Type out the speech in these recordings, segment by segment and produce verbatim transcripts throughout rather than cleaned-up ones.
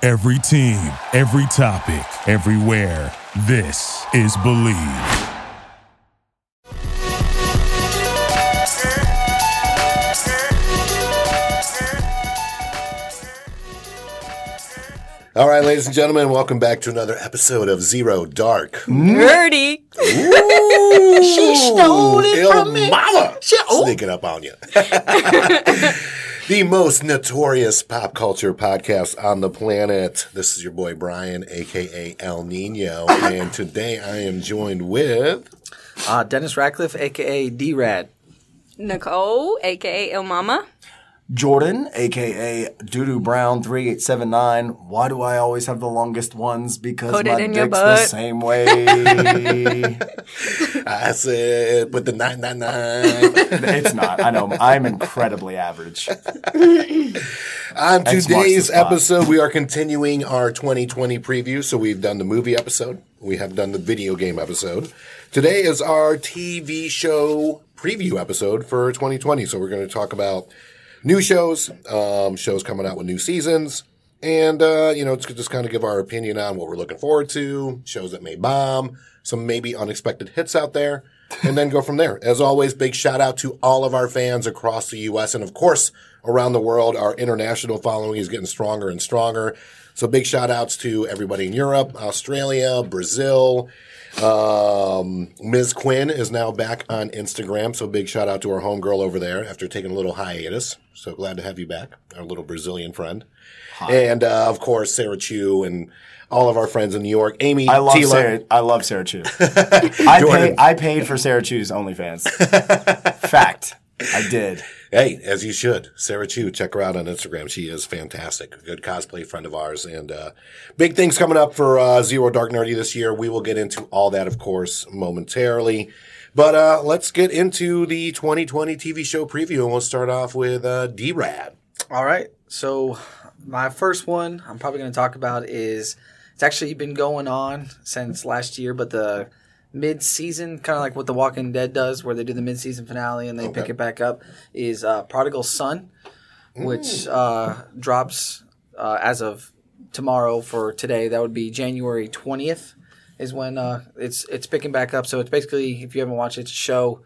Every team, every topic, everywhere. This is Believe. All right, ladies and gentlemen, welcome back to another episode of Zero Dark. Nerdy. Ooh, She stole it Il from me. Mama. She- oh. Sneaking up on you. The most notorious pop culture podcast on the planet. This is your boy Brian, a k a. El Nino, and today I am joined with... Uh, Dennis Radcliffe, a k a. D-Rad. Nicole, a k a. Il Mama. Jordan, a k a. Doodoo Brown three eight seven nine. Why do I always have the longest ones? Because Put it my in dick's your the butt. same way. I said, put the nine nine nine. It's not. I know. I'm incredibly average. On X marks today's the spot. episode, we are continuing our twenty twenty preview. So we've done the movie episode. We have done the video game episode. Today is our T V show preview episode for twenty twenty. So we're going to talk about new shows, um, shows coming out with new seasons, and, uh, you know, just kind of give our opinion on what we're looking forward to, shows that may bomb, some maybe unexpected hits out there, and then go from there. As always, big shout out to all of our fans across the U S and, of course, around the world. Our international following is getting stronger and stronger. So big shout outs to everybody in Europe, Australia, Brazil. Um, Miz Quinn is now back on Instagram. So big shout out to our homegirl over there after taking a little hiatus. So glad to have you back, our little Brazilian friend. Hi. And, uh, of course, Sarah Chu and all of our friends in New York. Amy I love Tila. Sarah. I love Sarah Chu. I, pay, I paid for Sarah Chu's OnlyFans. Fact. I did. Hey, as you should. Sarah Chu, check her out on Instagram. She is fantastic. A good cosplay friend of ours. And uh big things coming up for uh Zero Dark Nerdy this year. We will get into all that, of course, momentarily. But uh let's get into the twenty twenty T V show preview, and we'll start off with uh D-Rad. All right. So my first one I'm probably going to talk about is, it's actually been going on since last year, but the mid-season, kind of like what The Walking Dead does, where they do the mid-season finale and they Okay. pick it back up, is uh, Prodigal Son, which uh, drops uh, as of tomorrow for today. That would be January twentieth is when uh, it's it's picking back up. So it's basically, if you haven't watched it, it's a show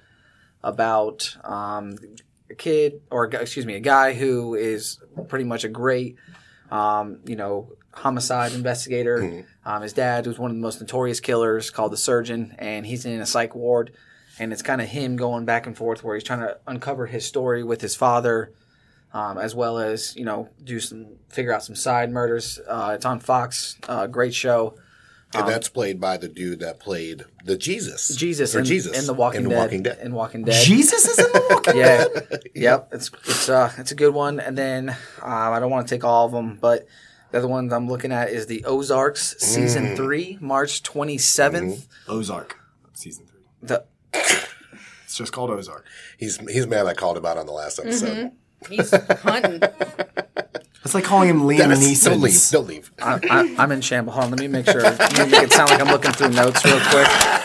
about um, a kid, or a guy- excuse me, a guy who is pretty much a great, um, you know, homicide investigator. Mm-hmm. Um, his dad was one of the most notorious killers, called the Surgeon, and he's in a psych ward. And it's kind of him going back and forth, where he's trying to uncover his story with his father, um, as well as, you know, do some figure out some side murders. Uh, it's on Fox. Uh, great show. And that's played by the dude that played the Jesus. Jesus Or in, Jesus. in the Walking in Dead. Walking Dead. In Walking Dead. Jesus is in the Walking Yeah. Yep. It's it's uh it's a good one. And then um, I don't want to take all of them, but the other ones I'm looking at is the Ozarks season three, March twenty-seventh. Ozark. Season three. The It's just called Ozark. He's he's mad I called him out on the last episode. He's hunting. It's like calling him Liam Dennis, Neeson. don't leave. Don't leave. I, I, I'm in shambles. Hold on, let me make sure. Let me make it sound like I'm looking through notes real quick.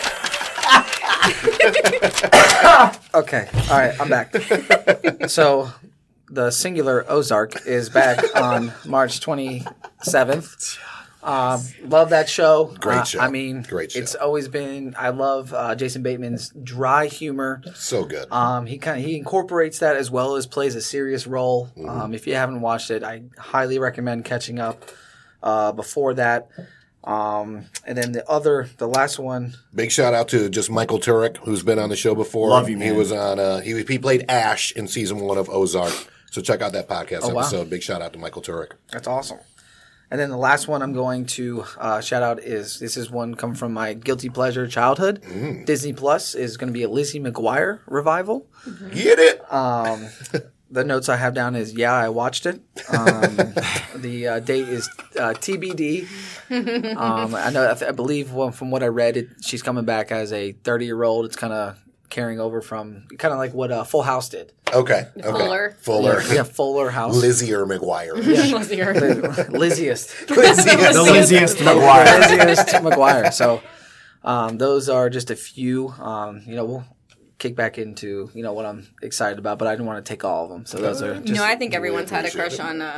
Okay. All right. I'm back. So the singular Ozark is back on March twenty-seventh. Um, love that show. Great Uh, show. I mean, Great show. It's always been. I love uh, Jason Bateman's dry humor. So good. Um, he kind of he incorporates that, as well as plays a serious role. Mm-hmm. Um, if you haven't watched it, I highly recommend catching up uh, before that. Um, and then the other, the last one. Big shout out to just Michael Turek, who's been on the show before. Love you, He man. was on. Uh, he he played Ash in season one of Ozark. So check out that podcast Oh, wow. episode. Big shout out to Michael Turek. That's awesome. And then the last one I'm going to uh, shout out is, this is one come from my guilty pleasure childhood. Mm. Disney Plus is going to be a Lizzie McGuire revival. Get it? Um, the notes I have down is, yeah, I watched it. Um, the uh, date is uh, T B D. Um, I know, I, th- I believe well, from what I read, it, she's coming back as a thirty-year-old. It's kind of carrying over from kind of like what uh, Full House did. Okay. Okay. Fuller. Fuller. Yeah, Fuller House. Lizzie or McGuire. The Liziest. The Liziest McGuire. Liziest McGuire. So um, those are just a few. Um, you know, we'll kick back into, you know, what I'm excited about, but I didn't want to take all of them. So those are just... You know, I think everyone's had a appreciate crush it. on uh,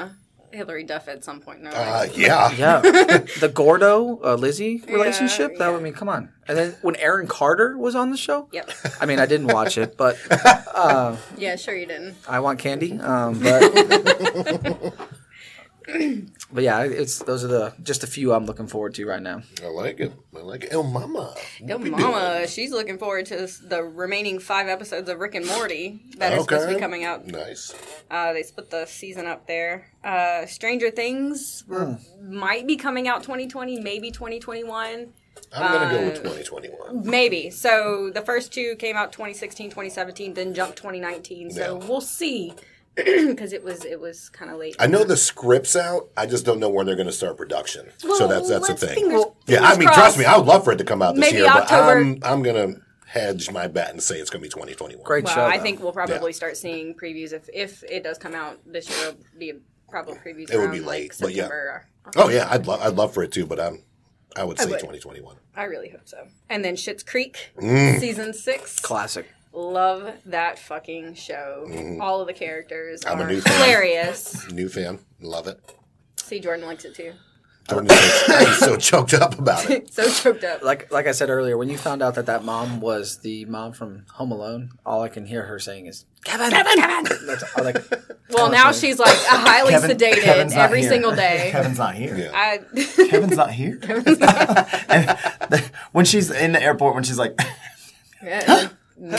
Hillary Duff at some point in her Uh, life. yeah. Yeah, the Gordo uh, Lizzie relationship. Yeah, that yeah. would I mean, come on. And then when Aaron Carter was on the show, Yep. I mean, I didn't watch it, but Yeah, sure you didn't. I want candy. Um, but but yeah, it's those are the just a few I'm looking forward to right now. I like it. I like it. El Mama. Yo, What we mama, doing? she's looking forward to s- the remaining five episodes of Rick and Morty that are supposed to be coming out. Nice. Uh, they split the season up there. Uh, Stranger Things were, might be coming out twenty twenty, maybe twenty twenty-one. I'm going to go Uh, with twenty twenty-one. Maybe. So the first two came out twenty sixteen, twenty seventeen, then jumped twenty nineteen. So Yeah. we'll see. Because it was it was kind of late. I know the script's out. I just don't know when they're going to start production. so Well, that's that's the let's thing. fingers- yeah, I fingers mean, crossed. trust me, I would love for it to come out this Maybe year, October. but I'm I'm going to hedge my bet and say it's going to be twenty twenty-one. Great Well, show. I though. think we'll probably Yeah. start seeing previews if if it does come out this year. It'll be probably previews. It would around, be like, late, but yeah. September or- Oh yeah, I'd love I'd love for it too, but I'm I would I say would. twenty twenty-one. I really hope so. And then Schitt's Creek Mm. season six. classic. Love that fucking show. All of the characters I'm a are new fan. hilarious. New fan, love it. See, Jordan likes it too. Jordan is so, he's so choked up about it. So choked up. Like like I said earlier, when you found out that that mom was the mom from Home Alone, all I can hear her saying is Kevin, Kevin, Kevin. That's all like. Well, now she's like highly Kevin- sedated Kevin's not every here. single day. Kevin's not here. Yeah. I, Kevin's not here. And the- when she's in the airport, when she's like, Yeah,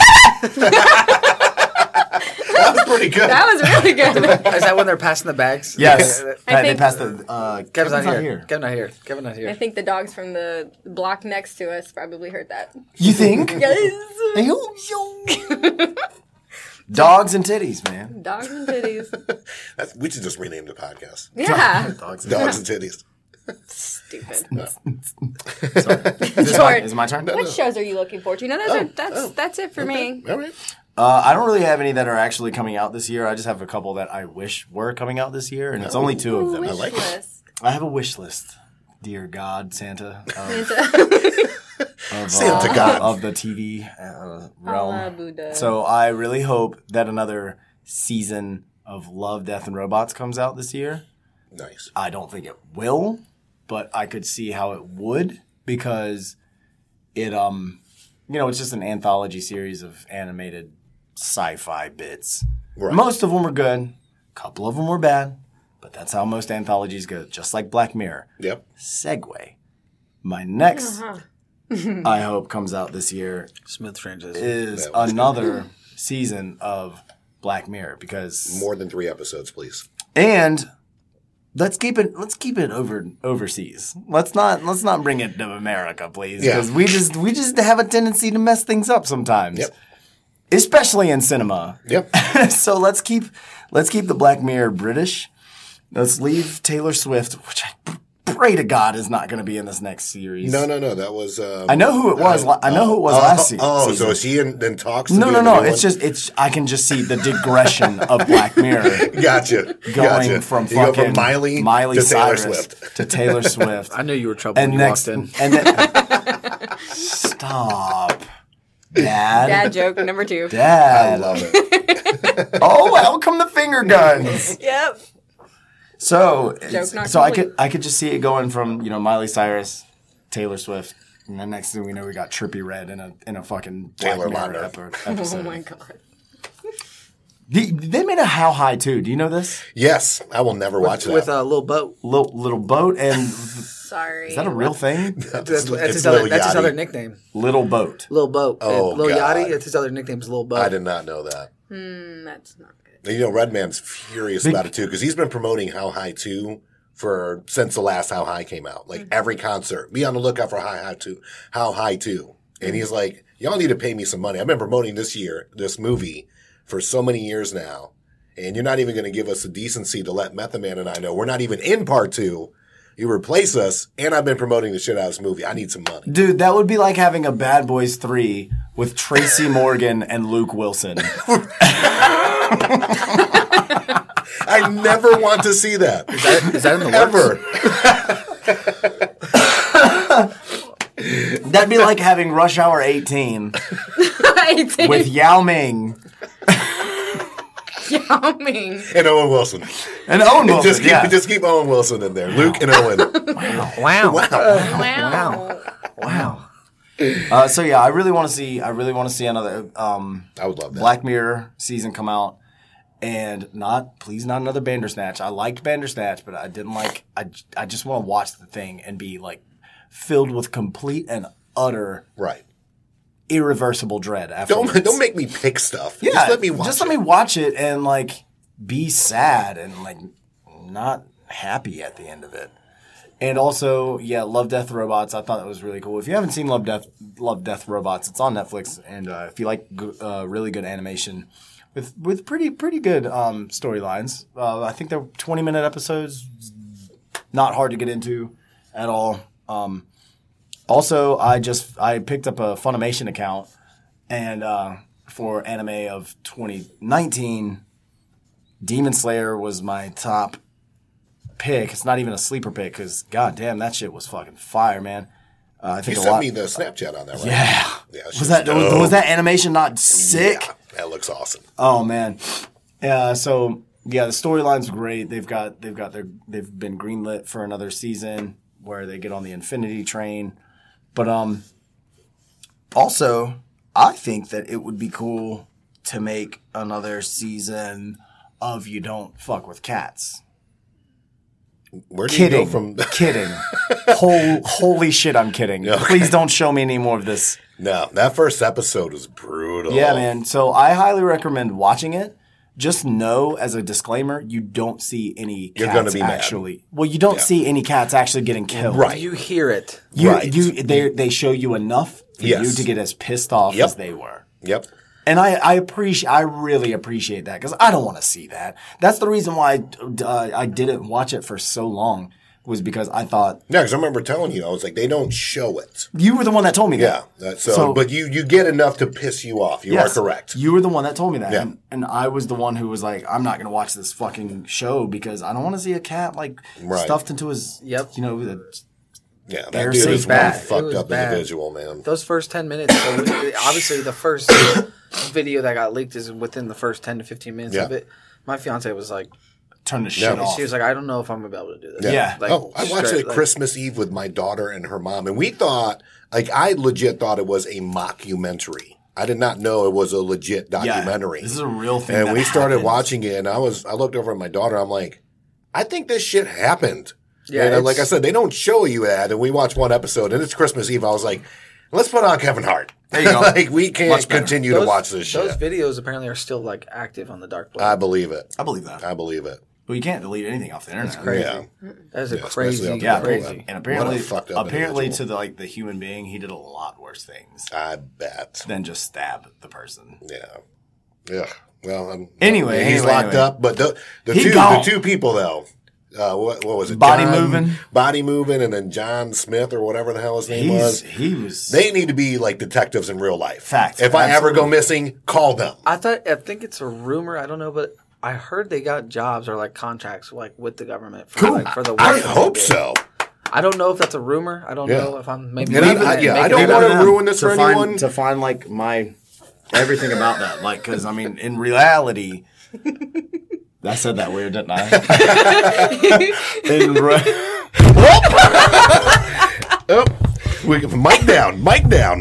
That was pretty good. that was really good. Is that when they're passing the bags? yes, I they think- passed the. Uh, Kevin's, not, here. here. Kevin not here. Kevin not I here. think the dogs from the block next to us probably heard that. You think? Yes. Dogs and titties, man. Dogs and titties. That's, we should just rename the podcast. Yeah. Dogs. Dogs and titties. Stupid. Is this my, is it my turn? What shows are you looking forward to? No, those are, that's that's it for me. All right. Uh, I don't really have any that are actually coming out this year. I just have a couple that I wish were coming out this year, and it's only two of them. Wish I like it. list. I have a wish list, dear God, Santa, of, of, Santa uh, God. of the T V uh, realm. Allah Buddha. So I really hope that another season of Love, Death, and Robots comes out this year. Nice. I don't think it will, but I could see how it would because it, um, you know, it's just an anthology series of animated sci-fi bits. Right. Most of them were good. A couple of them were bad, but that's how most anthologies go, just like Black Mirror. Yep. Segue. My next, Uh-huh. I hope, comes out this year Smooth transition. is That was another season of Black Mirror because More than three episodes, please. and let's keep it let's keep it over overseas. Let's not let's not bring it to America, please, Yeah. because we just we just have a tendency to mess things up sometimes, Yep. especially in cinema. Yep. So let's keep let's keep the Black Mirror British. Let's leave Taylor Swift, which I pray to God is not going to be in this next series. No, no, no. That was. Um, I know who it was. I, I know who it was oh, last oh, se- Oh, season. so is he in, in talks? To No, be no, in no. the new It's one? just it's. I can just see the digression of Black Mirror Gotcha. going gotcha. from you go fucking from Miley, Miley to Taylor Cyrus Swift. to Taylor Swift. I knew you were trouble and when you next, walked and in. then stop, Dad, Dad joke number two. I Dad. love it. Oh, out come the finger guns. Yep. So, it's- not so I complete. could I could just see it going from you know Miley Cyrus, Taylor Swift, and then next thing we know we got Trippie Redd in a in a fucking Black Taylor Mirror Lautner. epi- Oh episode. my god. The- They made a How High too. Do you know this? Yes, I will never watch that. With a little boat. Little little boat and Sorry. is that a real thing? That's, that's, It's his, Lil other, that's his Yachty. other nickname. Little boat. Little boat. Oh, And Lil God. Yachty, that's his other nickname is Little Boat. I did not know that. Mm, that's not good. And, you know, Redman's furious about it too because he's been promoting How High two for since the last How High came out. Like every concert, be on the lookout for How High two, How High two. And he's like, y'all need to pay me some money. I've been promoting this year, this movie, for so many years now, and you're not even going to give us the decency to let Method Man and I know we're not even in part two. You replace us, and I've been promoting the shit out of this movie. I need some money. Dude, that would be like having a Bad Boys three with Tracy Morgan and Luke Wilson. I never want to see that. Is that, is that in the works? Ever. That'd be like having Rush Hour eighteen with Yao Ming Yao Ming. And Owen Wilson. And Owen Wilson, just keep, yeah. just keep Owen Wilson in there. Luke and Owen. Wow. Wow. Wow. Wow. Uh, so yeah, I really want to see. I really want to see another um, I would love that. Black Mirror season come out, and not please not another Bandersnatch. I liked Bandersnatch, but I didn't like. I I just want to watch the thing and be like filled with complete and utter Right. irreversible dread. Afterwards. Don't don't make me pick stuff. Yeah, just let me watch just it. let me watch it and like be sad and like not happy at the end of it. And also, yeah, Love, Death, Robots. I thought that was really cool. If you haven't seen Love, Death, Love, Death, Robots, it's on Netflix. And uh, if you like uh, really good animation with with pretty pretty good um, storylines, uh, I think they're twenty minute episodes. Not hard to get into at all. Um, also, I just I picked up a Funimation account, and uh, for anime of twenty nineteen, Demon Slayer was my top pick. It's not even a sleeper pick because goddamn, that shit was fucking fire, man. Uh, I You think a sent lot. me the Snapchat on that, right? Yeah, Yeah, was shit's that was, dope. was that animation not sick? Yeah, that looks awesome. Oh man, yeah. So yeah, the storyline's great. They've got they've got their they've been greenlit for another season where they get on the Infinity Train. But um, also I think that it would be cool to make another season of You Don't Fuck with Cats. Where do Kidding. you go from? Kidding. Hol- holy shit, I'm kidding. Okay. Please don't show me any more of this. No, that first episode was brutal. Yeah, man. So I highly recommend watching it. Just know, as a disclaimer, you don't see any You're cats gonna be mad. actually. Well, you don't Yeah. see any cats actually getting killed. Right. You hear it. You, Right. you, they, they show you enough for Yes. you to get as pissed off Yep. as they were. Yep. And I, I appreciate, I really appreciate that because I don't want to see that. That's the reason why I, uh, I didn't watch it for so long. Was because I thought Yeah, because I remember telling you, I was like, they don't show it. you were the one that told me Yeah. that. That, so, So- but you you get enough to piss you off. You Yes, are correct. You were the one that told me that. Yeah. And, and I was the one who was like, I'm not going to watch this fucking show because I don't want to see a cat like Right. stuffed into his, Yep. you know, the, Yeah, that They're dude so is bad. one It fucked was up bad. individual, man. Those first ten minutes, so obviously the first video that got leaked is within the first ten to fifteen minutes Yeah. of it. My fiance was like, turn the shit Yeah. off. she was like, I don't know if I'm going to be able to do this. Yeah. Like, oh, I watched straight- it like- Christmas Eve with my daughter and her mom, and we thought, like, I legit thought it was a mockumentary. I did not know it was a legit Yeah, documentary. this is a real thing. and that we started happened. watching it, and I was, I looked over at my daughter. I'm like, I think this shit happened. Yeah, and uh, it's- like I said, they don't show you that, and we watched one episode, and it's Christmas Eve. I was like, let's put on Kevin Hart. There you go. like we can't Much better. continue those, to watch this Those shit. videos apparently are still like active on the dark web. I believe it. I believe that. I believe it. Well, you can't delete anything off the internet. That's crazy. Yeah. That is a Yeah, crazy, especially on the Yeah, dark crazy. web. And apparently, What a fucked up apparently to individual. the like the human being, he did a lot worse things I bet. than just stab the person. Yeah. Yeah. Well, I'm, Anyway, he's anyway, locked anyway. up. But the the He two gone. the two people though, uh, what what was it? Body John- Moving. Body moving, and then John Smith or whatever the hell his name He's, was. he was. They need to be like detectives in real life. Fact. If I ever go Absolutely. missing, call them. I thought I think it's a rumor. I don't know, but I heard they got jobs or like contracts like with the government for Cool. like for the work. I that they hope did. so. I don't know if that's a rumor. I don't Yeah. know if I'm maybe And I- leaving I- it, yeah, I making don't it wanna up. to ruin this to for find, anyone. To find like my everything about that, like because I mean, in reality, I said that weird, didn't I? in re- Oh, we, mic down, mic down.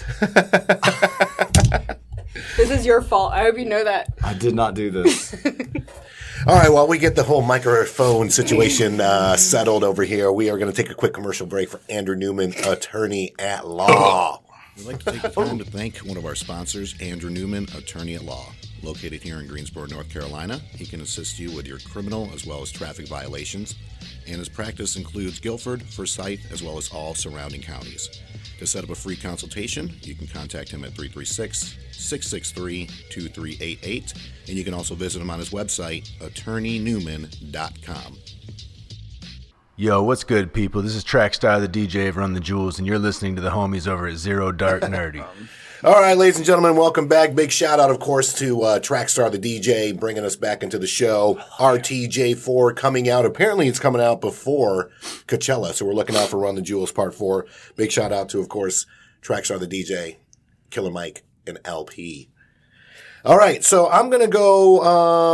This is your fault. I hope you know that. I did not do this. All right, while we get the whole microphone situation uh, settled over here, we are going to take a quick commercial break for Andrew Newman, attorney at law. We'd like to take the time to thank one of our sponsors, Andrew Newman, attorney at law. Located here in Greensboro, North Carolina, he can assist you with your criminal as well as traffic violations, and his practice includes Guilford, Forsyth, as well as all surrounding counties. To set up a free consultation, you can contact him at three three six, six six three, two three eight eight, and you can also visit him on his website, attorney newman dot com. Yo, what's good, people? This is Trackstar, the D J of Run the Jewels, and you're listening to the homies over at Zero Dark Nerdy. All right, ladies and gentlemen, welcome back. Big shout out, of course, to uh, Trackstar the D J, bringing us back into the show. R T J four coming out. Apparently, it's coming out before Coachella, so we're looking out for Run the Jewels Part four. Big shout out to, of course, Trackstar the D J, Killer Mike, and L P. All right, so I'm gonna go.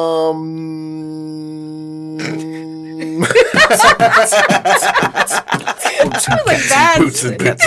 Um, like that. boots and boots.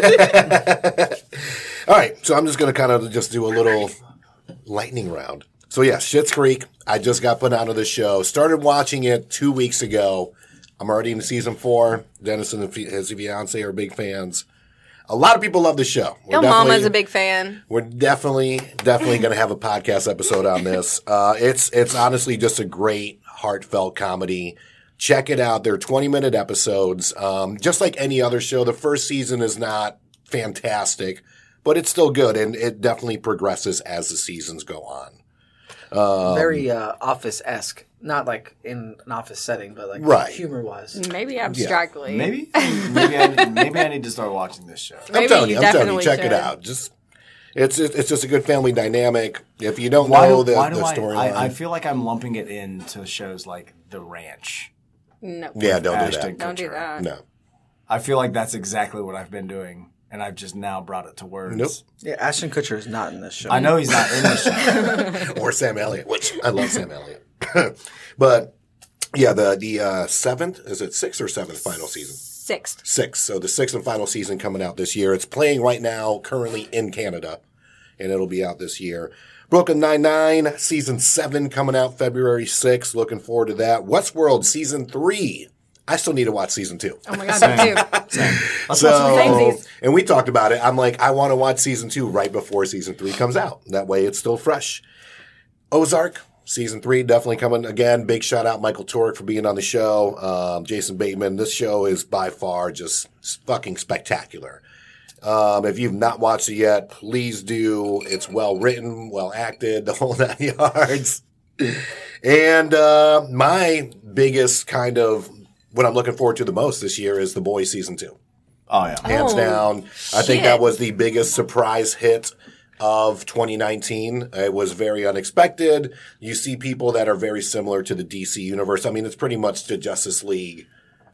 All right, so I'm just gonna kind of just do a little lightning round. So yeah, Schitt's Creek. I just got put onto the show. Started watching it two weeks ago. I'm already in season four. Dennis and his fiance are big fans. A lot of people love the show. Your mama's a big fan. We're definitely, definitely going to have a podcast episode on this. Uh, it's it's honestly just a great, heartfelt comedy. Check it out. They're twenty-minute episodes. Um, just like any other show, the first season is not fantastic, but it's still good, and it definitely progresses as the seasons go on. Um, Very uh, Office-esque. Not like in an office setting, but like right. humor-wise. Maybe abstractly. Maybe, maybe, I, maybe I need to start watching this show. I'm Maybe telling you, you I'm telling you, definitely check it should. out. Just it's it's just a good family dynamic. If you don't Why know do, the, why do the I, storyline, I? I feel like I'm lumping it into shows like The Ranch. No. yeah, don't do Ashton that. Don't do Kutcher. that. No, I feel like that's exactly what I've been doing, and I've just now brought it to words. nope. Yeah, Ashton Kutcher is not in this show. I know he's not in this show. Or Sam Elliott, which I love Sam Elliott, but. Yeah, the the uh, seventh, is it sixth or seventh final season? Sixth. Sixth. So the sixth and final season coming out this year. It's playing right now, currently in Canada, and it'll be out this year. Brooklyn Nine-Nine, season seven coming out February sixth. Looking forward to that. Westworld, season three. I still need to watch season two. Oh my God, me too. So, Samesies. and we talked about it. I'm like, I want to watch season two right before season three comes out. That way it's still fresh. Ozark. Season three, definitely coming again. Big shout out Michael Turek for being on the show. Um, Jason Bateman. This show is by far just fucking spectacular. Um, if you've not watched it yet, please do. It's well written, well acted, the whole nine yards. And uh, my biggest kind of what I'm looking forward to the most this year is The Boys season two. Oh yeah, Hands Oh, down. I think shit. that was the biggest surprise hit of twenty nineteen. It was very unexpected. You see people that are very similar to the D C universe. I mean, it's pretty much the Justice League,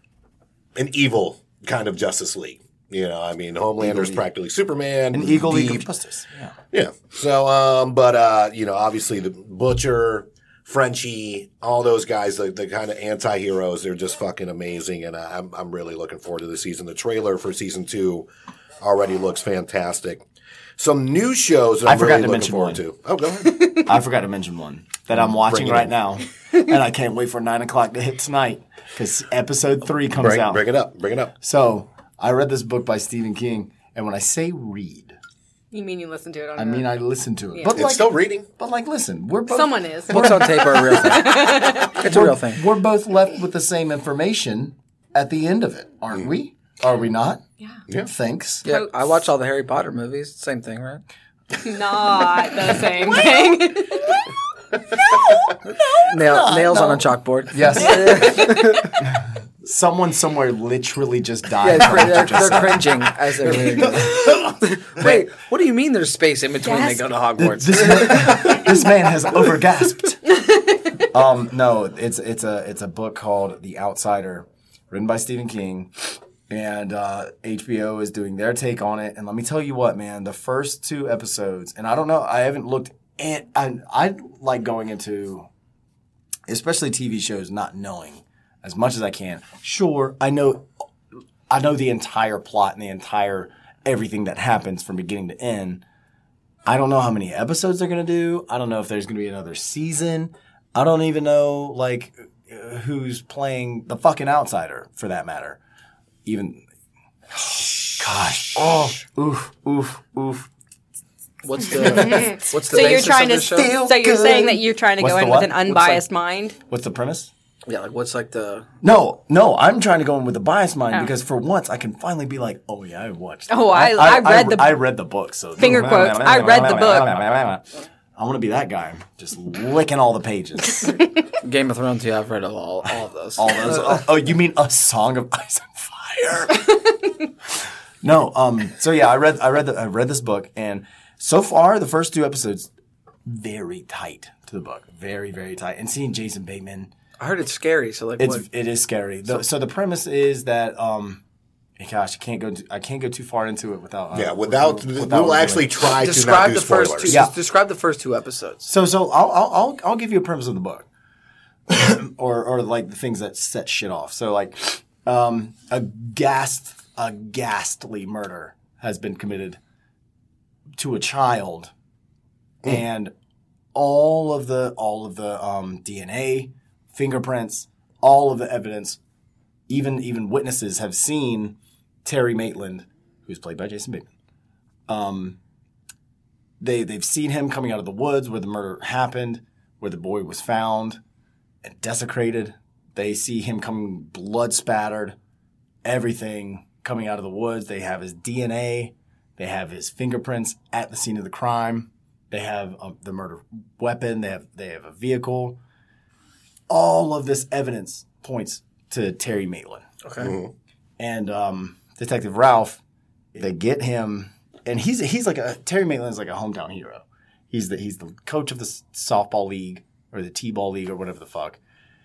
an evil kind of Justice League. You know, I mean, Homelander's practically Superman. an Eagle League Deep. of Justice. Yeah. Yeah. So, um, but, uh, you know, obviously the Butcher, Frenchie, all those guys, the, the kind of anti-heroes, they're just fucking amazing. And I'm, I'm really looking forward to the season. The trailer for season two already looks fantastic. Some new shows that I I'm forgot really to looking mention forward one. to. Oh, go ahead. I forgot to mention one that I'm watching Bring it right in. now, and I can't wait for nine o'clock to hit tonight because episode three comes bring, out. bring it up. Bring it up. So I read this book by Stephen King, and when I say read, You mean you listen to it on I your- mean I listen to it. Yeah. But It's like, still reading. but like, listen, we're both Someone is. Books on tape are a real thing. It's a real thing. we're both left with the same information at the end of it, aren't we? Are we not? Yeah. Yeah. Thanks. Yeah, I watch all the Harry Potter movies. Same thing, right? Not the same thing. Nail, nails on a chalkboard. Yes. Someone somewhere literally just died. Yeah, from they're, what you they're, just they're said. cringing as they're reading it. Wait, what do you mean there's space in between Gasp. they go to Hogwarts? This man, this man has overgasped. Um, no, it's it's a it's a book called The Outsider, written by Stephen King, and uh, H B O is doing their take on it. And let me tell you what, man, the first two episodes, and I don't know, I haven't looked at. I I like going into, especially T V shows, not knowing as much as I can. Sure, I know, I know the entire plot and the entire everything that happens from beginning to end. I don't know how many episodes they're going to do. I don't know if there's going to be another season. I don't even know, like, uh, who's playing the fucking outsider, for that matter. Even, gosh, oh, oof, oof, oof. What's the what's the So you're basis trying of to. the show? So you're good. saying that you're trying to What's go the in what? with an What's unbiased mind. What's the premise? Yeah, like what's like the No, no, I'm trying to go in with a biased mind Oh. because for once I can finally be like, oh yeah, I watched. Oh, I- I read the- I read the book. So Finger quotes, I read the book. I want to be that guy, just licking all the pages. Game of Thrones? Yeah, I've read all all of those. All those. Oh, oh, you mean A Song of Ice and Fire? No. Um. So yeah, I read. I read. The, I read this book, and so far the first two episodes very tight to the book, very very tight. And seeing Jason Bateman, I heard it's scary. So like, it's what? it is scary. The, so the premise is that um, Gosh, I can't go. Too, I can't go too far into it without. Uh, Yeah, without, without we'll actually try Describe to the not do first spoilers. two. Yeah. Describe the first two episodes. So, so I'll, I'll, I'll, I'll give you a premise of the book, or, or like the things that set shit off. So, like, um, a ghast, a ghastly murder has been committed to a child, mm. and all of the, all of the um, D N A, fingerprints, all of the evidence, even, even witnesses have seen Terry Maitland, who's played by Jason Bateman. Um. They, they've seen him coming out of the woods where the murder happened, where the boy was found and desecrated. They see him coming blood spattered, everything coming out of the woods. They have his D N A. They have his fingerprints at the scene of the crime. They have um, the murder weapon. They have they have a vehicle. All of this evidence points to Terry Maitland. Okay. Mm-hmm. And um, Detective Ralph, they get him. And he's he's like a Terry Maitland's like a hometown hero. He's the he's the coach of the softball league or the t-ball league or whatever the fuck.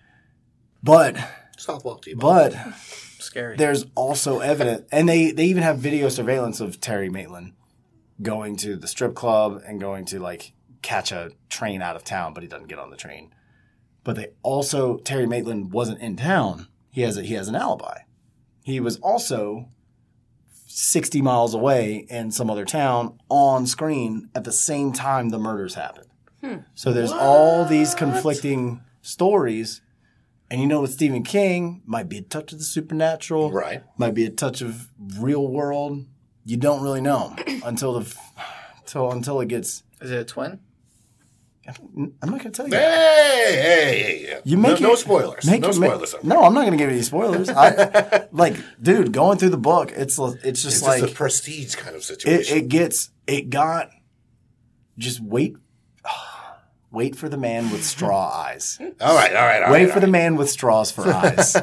But softball t-ball. But scary. There's also evidence, and they they even have video surveillance of Terry Maitland going to the strip club and going to like catch a train out of town, but he doesn't get on the train. But they also Terry Maitland wasn't in town. He has a, he has an alibi. He was also sixty miles away in some other town on screen at the same time the murders happened. Hmm. So there's what? all these conflicting stories. And you know with Stephen King, might be a touch of the supernatural. Right. Might be a touch of real world. You don't really know until the until until it gets. Is it a twin? I'm not going to tell you. Hey, hey, hey. You make no, it, no spoilers. Make no it, spoilers. Make, no, I'm not going to give you any spoilers. I, like, dude, going through the book, it's it's just it's like just a prestige kind of situation. It, it gets it got. Just wait, wait for the man with straw eyes. All right, all right, all wait right. for the man with straws for eyes.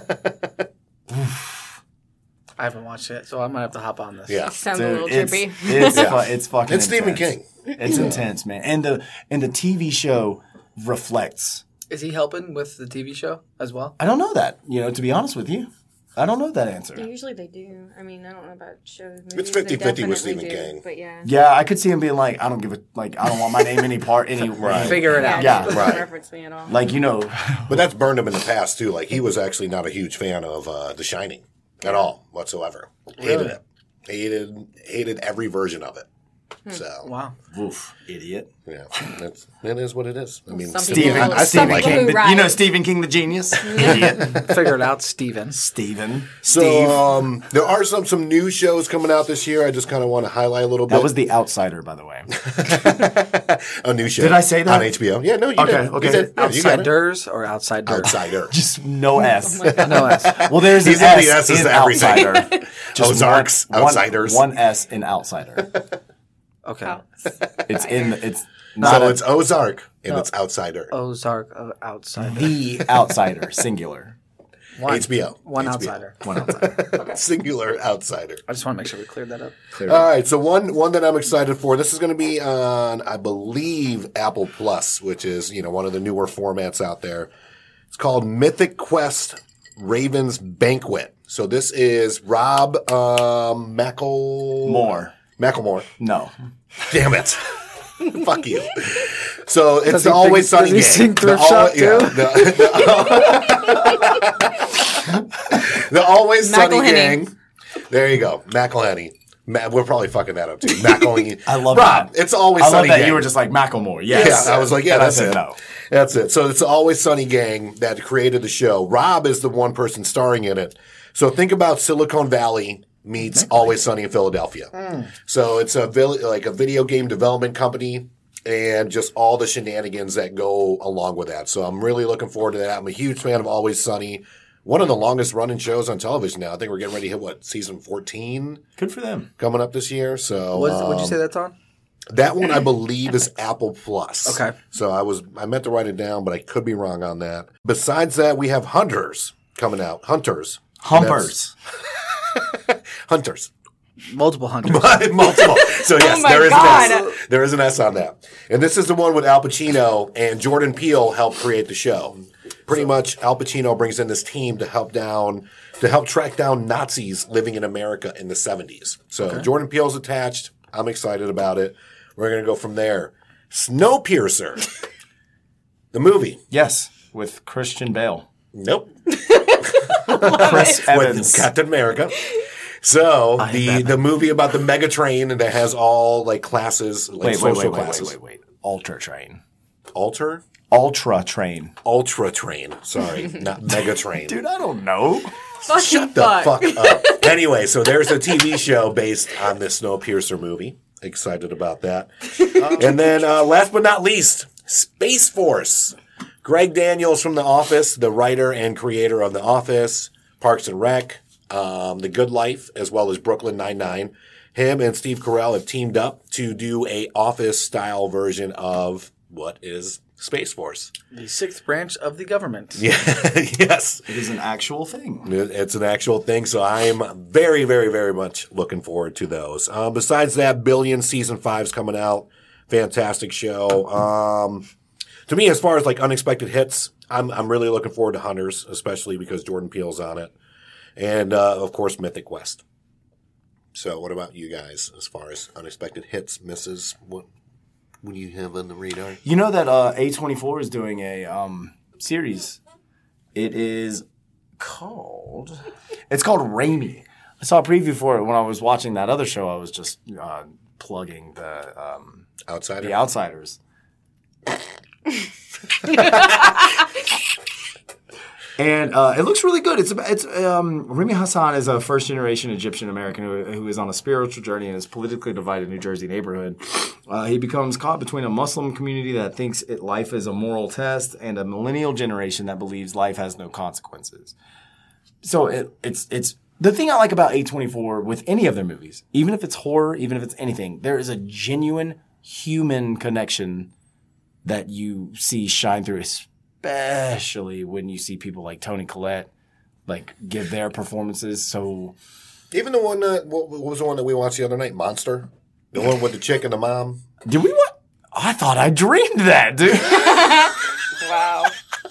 I haven't watched it, so I might have to hop on this. Yeah, sounds Dude, a little it's, trippy. It's yeah. fu- it's fucking. It's Stephen intense. King. It's intense, man, and the and the T V show reflects. Is he helping with the T V show as well? I don't know that. You know, to be honest with you, I don't know that answer. Usually they do. I mean, I don't know about shows. Movies. It's fifty-fifty with They Stephen definitely King. But yeah. Yeah, I could see him being like, I don't give a like, I don't want my name any part any. Right. Figure it out. Yeah, it doesn't right. reference me at all. Like you know, But that's burned him in the past too. Like he was actually not a huge fan of uh, The Shining at all whatsoever. Hated Really? it. Hated hated every version of it. So Wow. oof, idiot. yeah, that's it is what it is. I mean, Some Stephen- people- Stephen, I, I some feel like people King, who the, you know write. Stephen King, the genius. Idiot. Figure it out, Steven. Stephen. So Steve. um, there are some some new shows coming out this year. I just kind of want to highlight a little bit. That was The Outsider, by the way. a new show. Did I say that? on H B O? Yeah, no, you Okay, did. okay. You did. Yeah, you got it. Outsiders or outsiders? Outsider. Just no S. No S. Well, there's He's an in the S S's in to everything. Outsider. Just Ozarks, one, Outsiders. One, one S in Outsider. Okay. It's in. It's not So a- it's Ozark and it's Outsider. Ozark uh, outsider. The Outsider, singular. One. H B O. One H B O. outsider. One outsider. Singular Outsider. I just want to make sure we cleared that up. All right, so one one that I'm excited for. This is going to be on, I believe, Apple Plus, which is you know one of the newer formats out there. It's called Mythic Quest: Raven's Banquet. So this is Rob um, Mackle More. Macklemore. No. Damn it. Fuck you. So it's Does the he Always think- Sunny does he gang. sing Thrift the Shop, yeah, too? the, the Always Sunny McElhenney. gang. There you go. McElhenney. Ma- we're probably fucking that up too. McElhenney. I love Rob, that. It's Always I love Sunny that gang. you were just like Macklemore. Yes. Yeah, I was like, yeah, And I that's said it. no. That's it. So it's the Always Sunny gang that created the show. Rob is the one person starring in it. So think about Silicon Valley meets Always Sunny in Philadelphia. Mm. So it's a vil- like a video game development company and just all the shenanigans that go along with that. So I'm really looking forward to that. I'm a huge fan of Always Sunny. One of the longest running shows on television now. I think we're getting ready to hit what season fourteen Good for them. coming up this year. So What would you um, say that's on? that one, I believe, is Apple Plus. Okay. So I was I meant to write it down, but I could be wrong on that. Besides that, we have Hunters coming out. Hunters. Humpers. That's- Hunters. Multiple hunters. Multiple. So yes, Oh my there is God. an S. There is an S on that. And this is the one with Al Pacino and Jordan Peele helped create the show. pretty much Al Pacino brings in this team to help down to help track down Nazis living in America in the seventies. So okay. Jordan Peele's attached. I'm excited about it. We're going to go from there. Snowpiercer. The movie. Yes, with Christian Bale. Nope. Chris Evans. With Captain America. So I the the movie about the mega train that has all like classes, like wait, social wait, wait, classes. Wait, wait, wait, wait. Ultra Train. Alter? Ultra Train. Ultra Train. Sorry, not Mega Train. Dude, I don't know. Shut the fuck up. Anyway, so there's a T V show based on this Snowpiercer movie. Excited about that. And then uh, last but not least, Space Force. Greg Daniels from The Office, the writer and creator of The Office, Parks and Rec, um, The Good Life, as well as Brooklyn Nine-Nine. Him and Steve Carell have teamed up to do a Office-style version of what is Space Force. The sixth branch of the government. Yeah, yes. It is an actual thing. It's an actual thing, so I'm very, very, very much looking forward to those. Uh, besides that, Billions Season five's coming out. Fantastic show. Um, to me, as far as like unexpected hits, I'm I'm really looking forward to Hunters, especially because Jordan Peele's on it. And, uh, of course, Mythic Quest. So what about you guys as far as unexpected hits, misses? What what do you have on the radar? You know that uh, A twenty-four is doing a um, series. It is called... It's called Raimi. I saw a preview for it when I was watching that other show. I was just uh, plugging the... Um, Outsider? The Outsiders. And uh, it looks really good. It's it's um, Rami Hassan is a first generation Egyptian American who, who is on a spiritual journey in his politically divided New Jersey neighborhood. Uh, he becomes caught between a Muslim community that thinks it, life is a moral test and a millennial generation that believes life has no consequences. So it, it's it's the thing I like about A twenty-four with any of their movies, even if it's horror, even if it's anything, there is a genuine human connection that you see shine through. Especially when you see people like Toni Collette, like, give their performances. So, even the one that what, what was the one that we watched the other night? Monster, the one with the chick and the mom. Did we what? I thought I dreamed that, dude. Wow.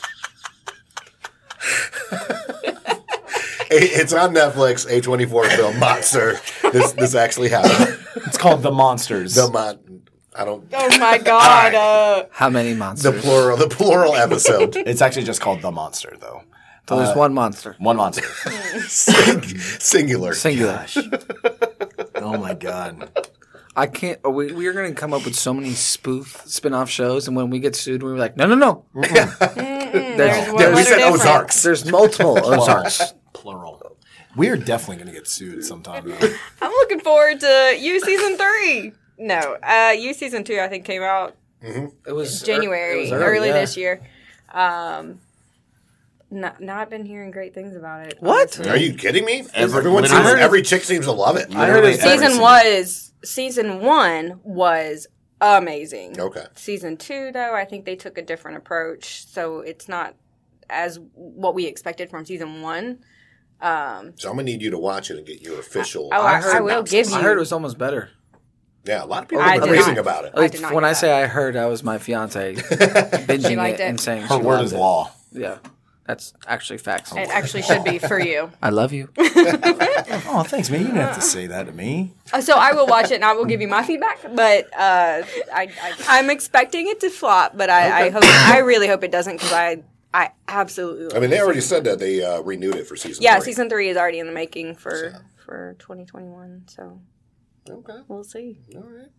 It's on Netflix. A twenty-four film Monster. This this actually happened. It's called The Monsters. The Mon. I don't. Oh my god! Uh, How many The monsters? plural. The plural episode. It's actually just called The Monster, though. So there's one monster. One monster. Sing- singular. Singular. Oh my god. I can't. oh, We we are going to come up with so many spoof spin-off shows, and when we get sued, we're like, no, no, no. there's Yeah, one we said different. Ozarks. There's multiple Ozarks. Plural. We are definitely going to get sued sometime. I'm looking forward to You season three. No, uh, You season two I think came out It was January, it was early, yeah. this year. Um, not, not been hearing great things about it. What? honestly. Are you kidding me? Every- Everyone seems, literally- every chick seems to love it. I heard it- Season was season one was amazing. Okay. Season two, though, I think they took a different approach, so it's not as what we expected from season one. Um, So I'm gonna need you to watch it and get your official. oh, I, heard- I will give you. I heard it was almost better. Yeah, a lot of people I have been did raving not. about it. I did not when hear I that. say I heard, I was my fiance binging liked it, it. and saying Her she word loved is it. law. Yeah, that's actually facts. It actually should be for you. I love you. Oh, thanks, man. You didn't have to say that to me. Uh, So I will watch it and I will give you my feedback. But uh, I, I, I'm expecting it to flop. But I, I hope, I really hope it doesn't because I, I absolutely. I mean, they already said that they uh, renewed it for season. Yeah, three. season three is already in the making for for twenty twenty-one. So Okay. we'll see. All right.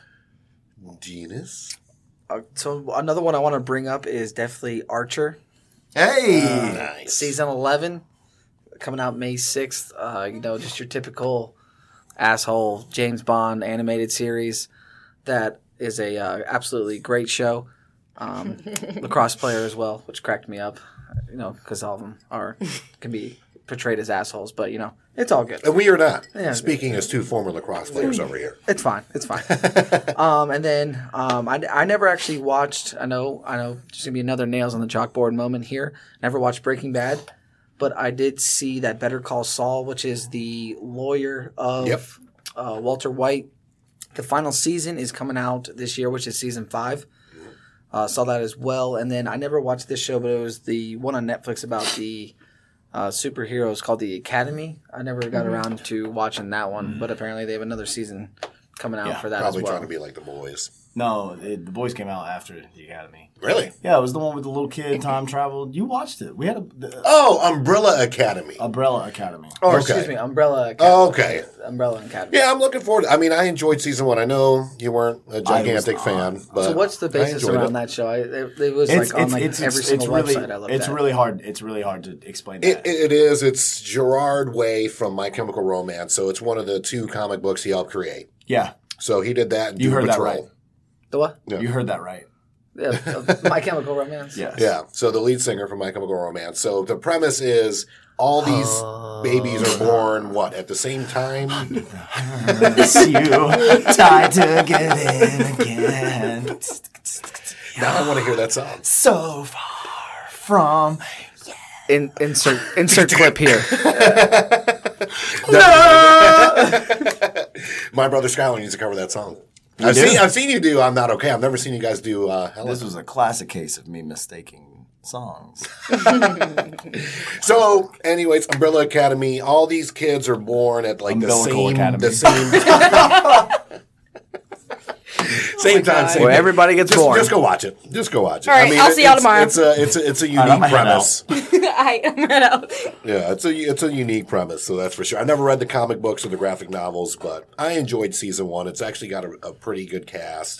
Genus. Uh, so another one I want to bring up is definitely Archer. Hey. Nice. Season eleven, coming out May sixth. Uh, you know, just your typical asshole James Bond animated series that is a uh, absolutely great show. Um, lacrosse player as well, which cracked me up, you know, because all of them are can be portrayed as assholes, but, you know, it's all good. And we are not. Yeah. Speaking as two former lacrosse players over here. It's fine. It's fine. um, and then um, I, I never actually watched. I know. I know. There's gonna be another nails on the chalkboard moment here. Never watched Breaking Bad, but I did see that Better Call Saul, which is the lawyer of Yep. uh, Walter White. The final season is coming out this year, which is season five. Uh, saw that as well. And then I never watched this show, but it was the one on Netflix about the uh, superheroes called The Academy. I never got Mm-hmm. around to watching that one, but apparently they have another season coming out Yeah, for that Probably as well. trying to be like the boys. No, it, the boys came out after the Academy. Really? Yeah, it was the one with the little kid time traveled. You watched it. We had a the, Oh, Umbrella Academy. Umbrella Academy. Or, Okay. excuse me, Umbrella Academy. Oh, okay. Umbrella Academy. Yeah, I'm looking forward. I mean, I enjoyed season one. I know you weren't a gigantic not. fan, but So what's the I basis enjoyed around it. that show? I, it, it was like on like every single really, website I looked It's at. really hard. It's really hard to explain It, that. it is. It's Gerard Way from My Chemical Romance. So it's one of the two comic books he helped create. yeah, So he did that. And You Doom heard that Patrol. right. The what? Yeah. you heard that right. Yeah, uh, My Chemical Romance. Yes. Yeah. So the lead singer from My Chemical Romance. So the premise is all these babies are born what at the same time. Miss you, tied to get in again. Now I want to hear that song. So far from. In, insert insert clip here. My brother Skylar needs to cover that song. I've seen, I've seen you do I'm Not Okay. I've never seen you guys do uh, Helen. This was a classic case of me mistaking songs. So, anyways, Umbrella Academy. All these kids are born at like the Umbilical same, Academy. the same, same time. God. Same Where day. everybody gets just, born. Just go watch it. Just go watch it. All right, I'll see y'all it's, tomorrow. It's a, it's a, it's a unique I'm gonna head premise. I, I'm right out. Yeah, it's a, it's a unique premise. So that's for sure. I never read the comic books or the graphic novels, but I enjoyed season one. It's actually got a, a pretty good cast,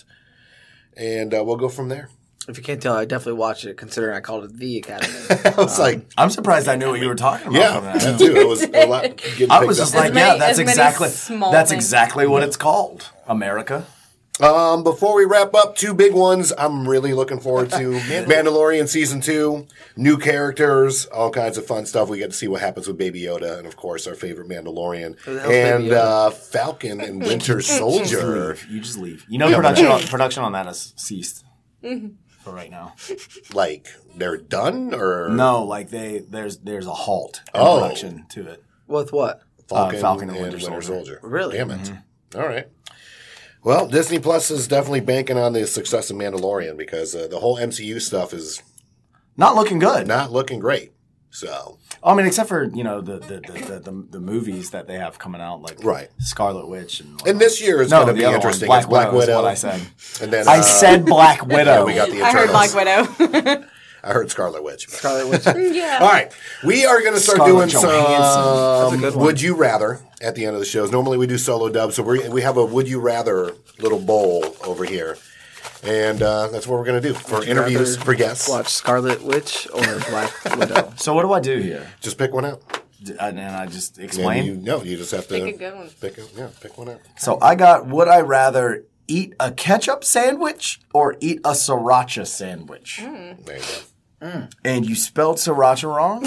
and uh, we'll go from there. If you can't tell, I definitely watched it, considering I called it The Academy. I was like, I'm surprised I knew what you were talking about. yeah, from that. that too. It was a lot. getting I picked was just up. like, As many- yeah, that's as many exactly small that's things. exactly what it's called. America. Um, before we wrap up, two big ones I'm really looking forward to. Mandalorian Season two, new characters, all kinds of fun stuff. We get to see what happens with Baby Yoda and, of course, our favorite Mandalorian. Who the hell's Baby And Yoda? uh, Falcon and Winter Soldier. You just leave. You know, production on, production on that has ceased for right now. Like, they're done? Or No, like they there's there's a halt in Oh. production to it. With what? Falcon, Uh, Falcon and, and Winter, Winter Soldier. Soldier. Really? Damn it. All right. Well, Disney Plus is definitely banking on the success of Mandalorian because uh, the whole M C U stuff is Not looking good. not looking great. So, I mean, except for you know the the, the, the, the the movies that they have coming out, like Right. Scarlet Witch and and this year is no, going to the be other interesting. One, It's Black, Black Widow. Widow. Is what I said. And then I uh, said Black Widow. yeah, we got the I heard Eternals. Black Widow. I heard Scarlet Witch. Scarlet Witch. Yeah. All right, we are going to start Scarlett doing Johansson. some That's a good one. Would You Rather at the end of the shows. Normally we do solo dubs, so we we have a Would You Rather little bowl over here, and uh, that's what we're going to do for interviews Rather for guests. Watch Scarlet Witch or Black Widow. So what do I do here? Just pick one out. D- And I just And explain. you, no, you just have to Pick a good one. Pick a, yeah, pick one out. So I got. Would I rather eat a ketchup sandwich or eat a sriracha sandwich? There you go. And you spelled sriracha wrong.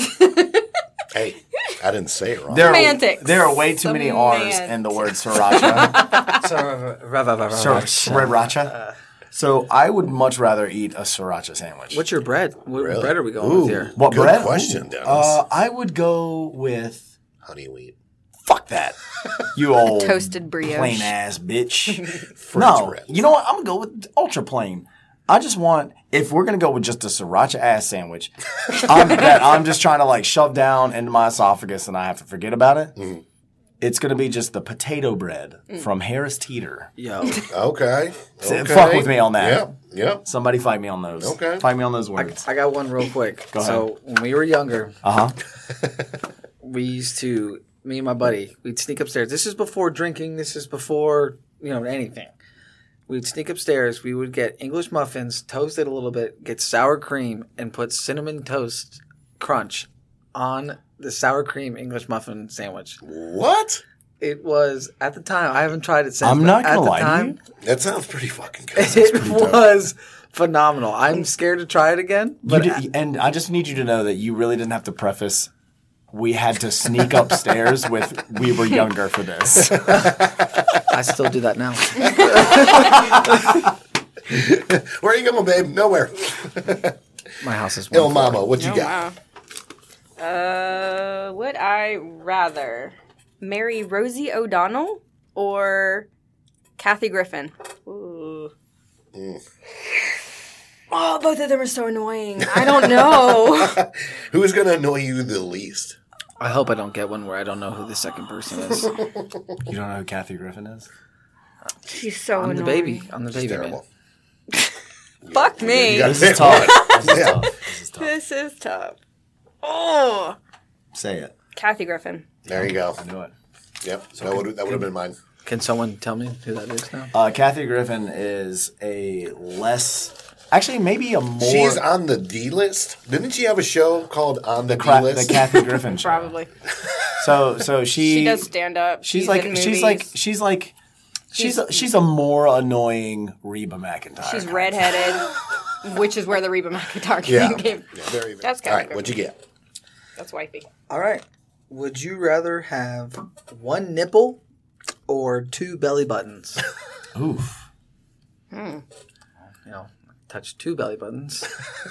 Hey, I didn't say it wrong. There are, Semantics. there are way too many R's in the word sriracha. Sir- Sriracha. So I would much rather eat a sriracha sandwich. What's your bread? What Really? bread are we going Ooh, with here? What good bread? question, Dennis. Uh, I would go with Honey wheat. fuck that. You old Toasted brioche. plain ass bitch. no, bread. you know what? I'm gonna go with ultra plain. I just want if we're gonna go with just a sriracha ass sandwich, I'm, that I'm just trying to like shove down into my esophagus and I have to forget about it. Mm-hmm. It's gonna be just the potato bread from Harris Teeter. Yo, Okay. So, okay. fuck with me on that. Yep. Yep. Somebody fight me on those. Okay. Fight me on those words. I got one real quick. Go ahead. So when we were younger, Uh huh. we used to, me and my buddy, we'd sneak upstairs. This is before drinking. This is before, you know, anything. We'd sneak upstairs. We would get English muffins, toast it a little bit, get sour cream, and put cinnamon toast crunch on the sour cream English muffin sandwich. What? It was, at the time, I haven't tried it since. I'm but not at gonna the lie to time, you. That sounds pretty fucking good. it was phenomenal. I'm scared to try it again. You But did, and I just need you to know that you really didn't have to preface. We had to sneak upstairs with we were younger for this. I still do that now. Where are you going, babe? Nowhere. My house is Ill one Mama, what you Oh, got? wow. Uh, would I rather marry Rosie O'Donnell or Kathy Griffin? Ooh. Oh, both of them are so annoying. I don't know. Who's going to annoy you the least? I hope I don't get one where I don't know who the second person is. You don't know who Kathy Griffin is? She's so I'm annoying. the baby. I'm the It's baby. terrible. Fuck me. You gotta This is pick tough. one. This is Yeah. tough. This is tough. This is tough. Oh, Say it. Kathy Griffin. There you go. I knew it. Yep. that would that would have been mine. Can someone tell me who that is now? Uh, Kathy Griffin is a less, actually maybe a more She's on the D list. Didn't she have a show called On the, cra- D list? the Kathy Griffin show. Probably. So so she She does stand up. She's like in she's movies. like she's like she's a, she's a more annoying Reba McEntire. She's kind of. redheaded, which is where the Reba McEntire yeah. came. yeah. Very, very. That's All right. Kathy What'd you get? That's wifey. All right. Would you rather have one nipple or two belly buttons? Oof. You know, touch two belly buttons.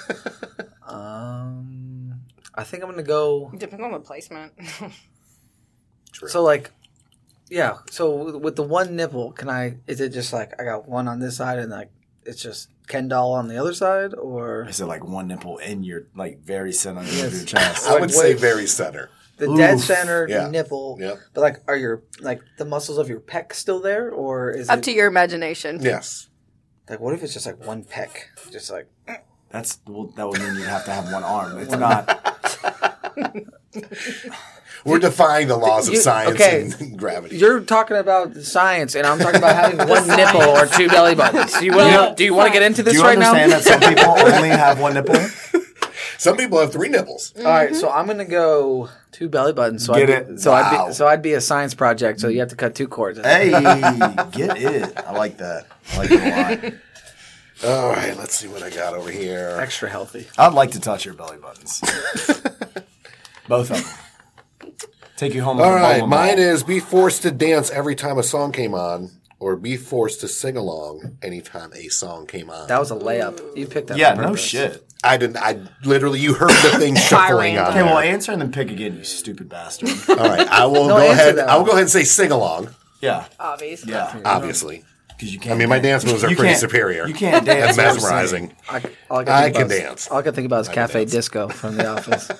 um, I think I'm gonna go. Depends on the placement. True. So like, yeah. So with the one nipple, can I? Is it just like I got one on this side and like it's just Ken doll on the other side, or Is it like one nipple in your like very center of Yes. your chest? I would Like, say wait. very center. the dead Oof. center Yeah. nipple? Yep. But like, are your like the muscles of your pec still there, or is Up it to your imagination. Yes. like what if it's just like one pec, just like That's well, that would mean you'd have to have one arm. It's not. We're defying the laws of You- science okay. and gravity. you're talking about the science, and I'm talking about having one nipple or two belly buttons. Do you want to? Do you want to get into Do this you right now? understand that some people only have one nipple? Some people have three nipples. All right, so I'm gonna go two belly buttons. So Get I'd be, it? So I'd Wow. be so I'd be a science project. So you have to cut two cords. Hey, get it. I like that. I like it a lot. All right, let's see what I got over here. Extra healthy. I'd like to touch your belly buttons. Both of them. Take you home with All a right, bowling mine ball. is be forced to dance every time a song came on, or be forced to sing along anytime a song came on. That was a layup. You picked that. Yeah, on no purpose. shit. I didn't. I literally, you heard the thing shuffling on random. Okay, there. well, answer and then pick again, you stupid bastard. All right, I will No, go answer ahead. that I will one. go ahead and say sing along. Yeah, Obvious. yeah. Obviously, Because you can't. I mean, my dance moves are you pretty can't- superior. You can't dance. and or mesmerizing. sing. I, all I can, I think can about is- dance. All I can think about is I can Cafe dance. Disco from The Office.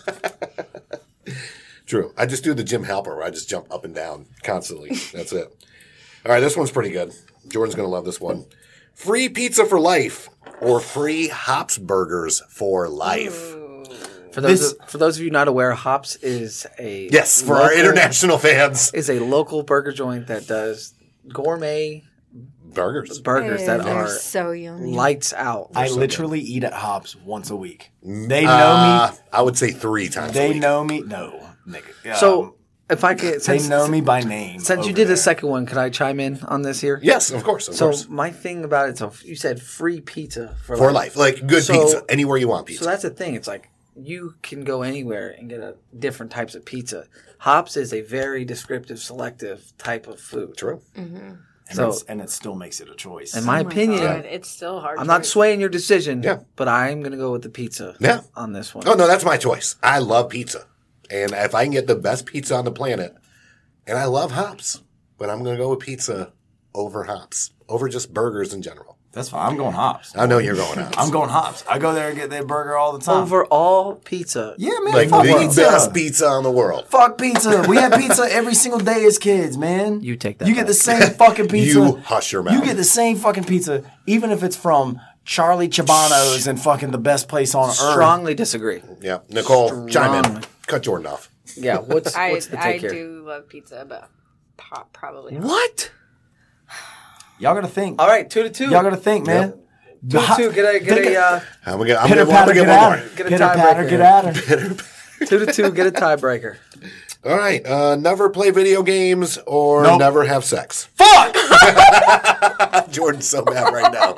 True. I just do the Jim Halper where I just jump up and down constantly. That's it. All right, this one's pretty good. Jordan's going to love this one. Free pizza for life or free Hops burgers for life. For those This- of, for those of you not aware, Hops is a Yes, for our local- international fans. is a local burger joint that does gourmet Burgers. burgers that They're are so yummy. lights out. I so literally eat at Hops once a week. They know Uh, me. I would say three times a They week. know me. No, nigga. So Um, if I could, they since, know me by name. since you over did there. the second one, could I chime in on this here? Yes, of course. Of So course. my thing about it, so you said free pizza for, For life. life. Like good So- pizza. Anywhere you want pizza. So that's the thing. It's like you can go anywhere and get a different types of pizza. Hops is a very descriptive, selective type of food. True. and, so- it's, and it still makes it a choice. In my opinion, God, it's still hard. I'm to not swaying your decision. Yeah. But I'm going to go with the pizza. Yeah. On this one. Oh, no, that's my choice. I love pizza. And if I can get the best pizza on the planet, and I love hops, but I'm going to go with pizza over hops, over just burgers in general. That's fine. I'm going Hops. I know you're going hops. I'm going Hops. I go there and get their burger all the time. Over all pizza. Yeah, man. like fuck the pizza. best pizza in the world. Fuck pizza. We had pizza every single day as kids, man. You take that You get back. the same fucking pizza. You hush your mouth. You get the same fucking pizza, even if it's from Charlie Chibano's and fucking the best place on earth. Strongly disagree. Yeah. Nicole, chime in. Strongly. Cut Jordan off. Yeah. What's, I, what's the I take here? do love pizza, but pop probably. What? Y'all gotta think. All right. Two to two. Y'all gotta think, man. Two to two. Get a, get Think a, of- uh, I'm gonna get, I'm Pitter gonna, I'm patter, gonna get get one at more. her. Get a Pitter patter, tiebreaker. get at her. two to two. Get a tiebreaker. All right. Uh, never play video games or Nope. never have sex. Fuck! Jordan's so mad right now.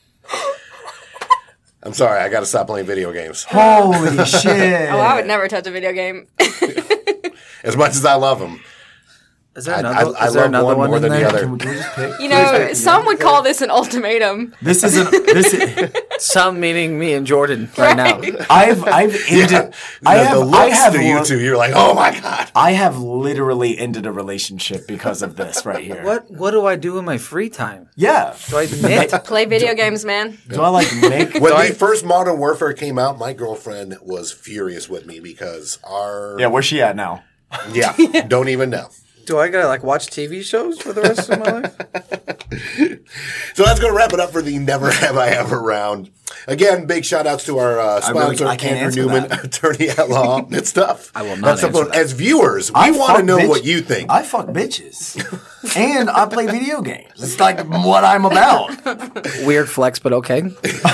I'm sorry. I got to stop playing video games. Holy shit. Oh, I would never touch a video game. As much as I love them, Is there I, another, I, I is there love another one one more in than there? the other. Can we, can we just pick? You know, some would call this an ultimatum. This isn't. This is, Some meaning me and Jordan right, now. I've I've ended. Yeah. I The- have. the I looks have. to li- you two. You're like, oh my god. I have literally ended a relationship because of this right here. What What do I do in my free time? Yeah. Do I knit? Play video games, man. Do I like make? When I- the first Modern Warfare came out, my girlfriend was furious with me because our Yeah. Where's she at now? yeah, don't even know. Do I gotta like watch T V shows for the rest of my life? So that's going to wrap it up for the Never Have I Ever round. Again, big shout outs to our uh, I really- sponsor, I can't Andrew answer Newman, that. attorney at law. It's tough. I will not That's answer tough. that. As viewers, we I want to fuck know bitch- what you think. I fuck bitches, and I play video games. It's like what I'm about. Weird flex, but okay.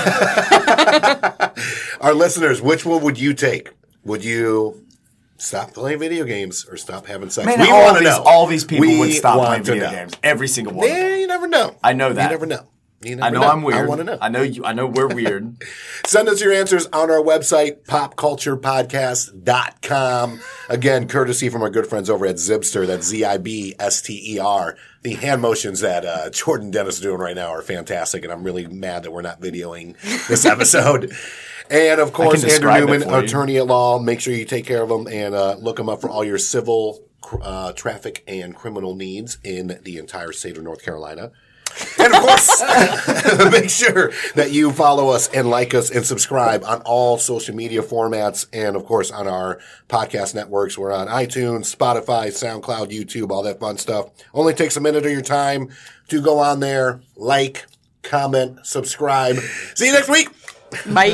Our listeners, which one would you take? Would you stop playing video games or stop having sex? Man, we all want to these, know. all these people We would stop want playing to video know. games. Every single one. of Yeah, them. you never know. I know that. You never know. You never I know, I'm weird. I want to know. I know you. I know we're weird. Send us your answers on our website, pop culture podcast dot com. Again, courtesy from our good friends over at Zibster. That's Z I B S T E R. The hand motions that uh, Jordan Dennis is doing right now are fantastic, and I'm really mad that we're not videoing this episode. And, of course, Andrew describe it Newman, for you. attorney at law. Make sure you take care of him and uh, look him up for all your civil, uh, traffic, and criminal needs in the entire state of North Carolina. And of course, make sure that you follow us and like us and subscribe on all social media formats. And of course, on our podcast networks. We're on iTunes, Spotify, SoundCloud, YouTube, all that fun stuff. Only takes a minute of your time to go on there, like, comment, subscribe. See you next week. Bye.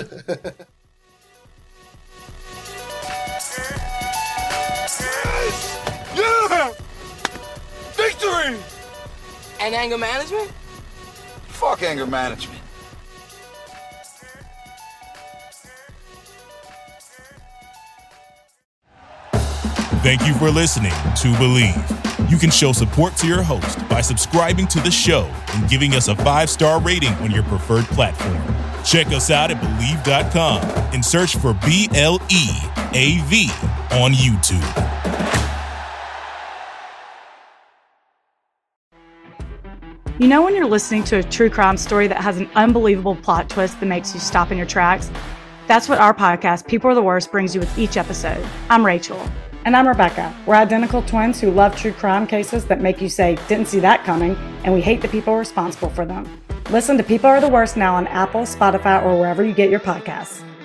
Yeah! Victory! And anger management? Fuck anger management. Thank you for listening to Believe. You can show support to your host by subscribing to the show and giving us a five-star rating on your preferred platform. Check us out at Believe dot com and search for B L E A V on YouTube. You know when you're listening to a true crime story that has an unbelievable plot twist that makes you stop in your tracks? That's what our podcast, People Are the Worst, brings you with each episode. I'm Rachel. And I'm Rebecca. We're identical twins who love true crime cases that make you say, didn't see that coming, and we hate the people responsible for them. Listen to People Are the Worst now on Apple, Spotify, or wherever you get your podcasts.